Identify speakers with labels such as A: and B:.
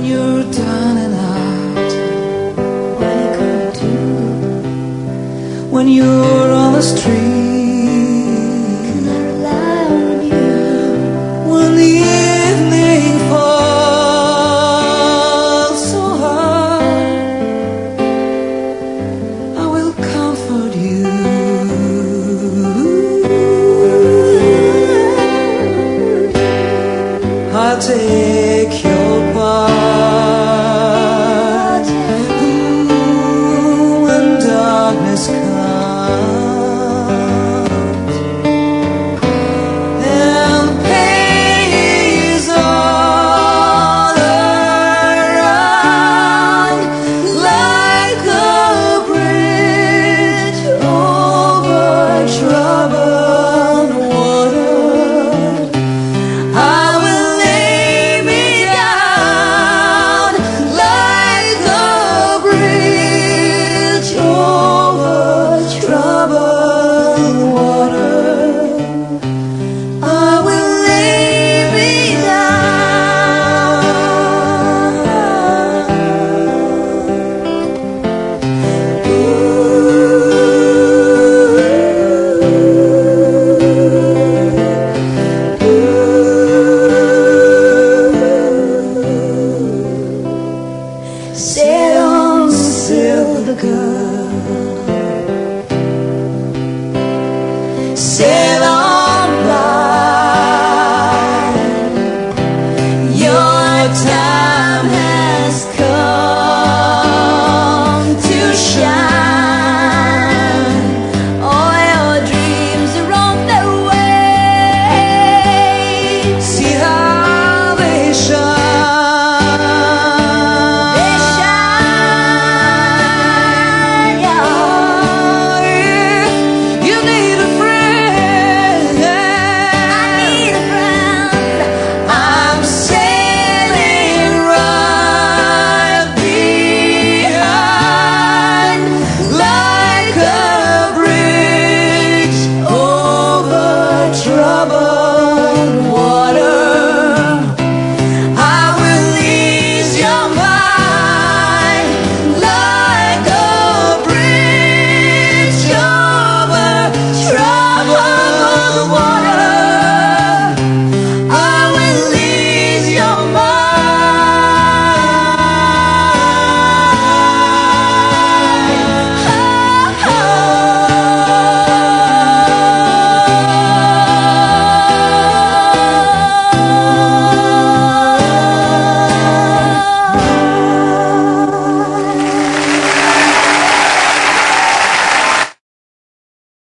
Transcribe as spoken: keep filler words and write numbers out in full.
A: when you're down and out, what you gonna do when you're on the street? Can I rely on you when the evening falls so hard? I will comfort you. I'll take your part. Ooh, when darkness comes and pain is all around, like a bridge over troubled water, I will lay me down like a bridge over troubled water. I will lay me down. Sit on the silver girl.